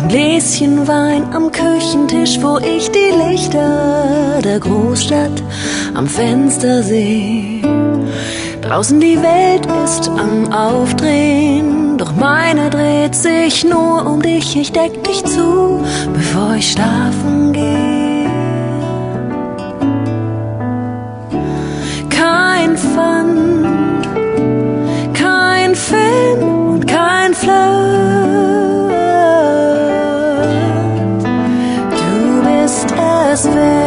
Ein Gläschen Wein am Küchentisch, wo ich die Lichter der Großstadt am Fenster sehe. Draußen die Welt ist am Aufdrehen, doch meine dreht sich nur um dich. Ich deck dich zu, bevor ich schlafen gehe. Kein Fun, kein Film und kein Flirt. Du bist es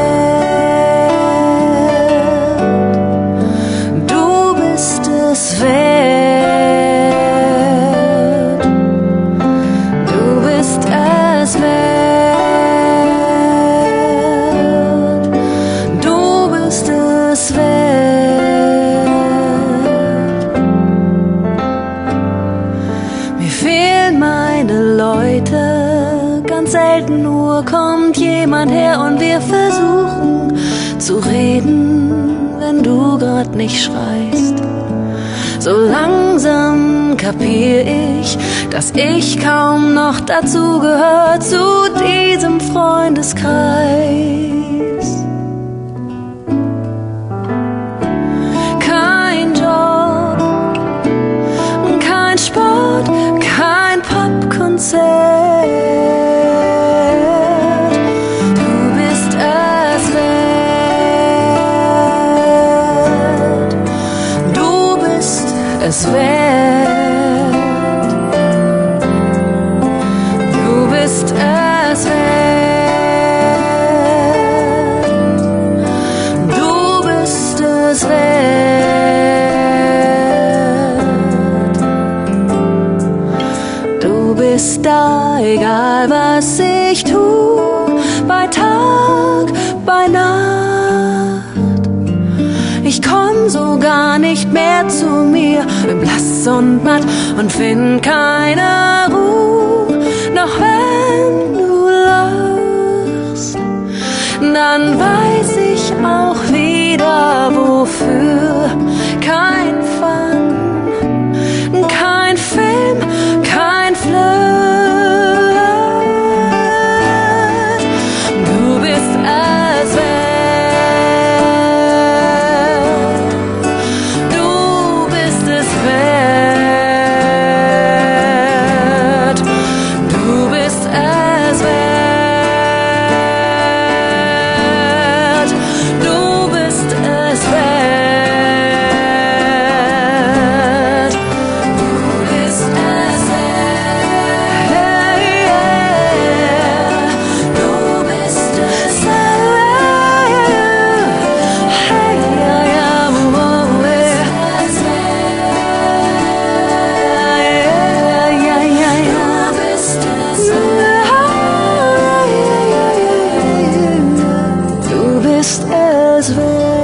wert. Du bist es wert. Du bist es wert. Du bist es wert. Mir fehlen meine Leute, ganz selten nur kommt jemand her und wir versuchen zu reden, wenn du grad nicht schreist. So langsam kapier ich, dass ich kaum noch dazu gehör zu diesem Freundeskreis. Kein Job, kein Sport, kein Popkonzert. Du bist es wert. Du bist es wert. Du bist es wert. Du bist es wert. Du bist da, egal was ich tu, bei Tag, bei Nacht. Ich komm so gar nicht mehr zu mir, bin blass und matt und find keine Ruhe. Noch wenn du lachst, dann weiß ich auch wieder wofür. Kein Fun, kein Film, kein Flirt. Du bist es wert. Du bist es wert. Du bist es wert. Du bist es wert. Du bist es wert. Du bist es wert. Hey, ja, ja, wow, es wert. Ja, ja, ja. Du bist es wert. Du bist es wert.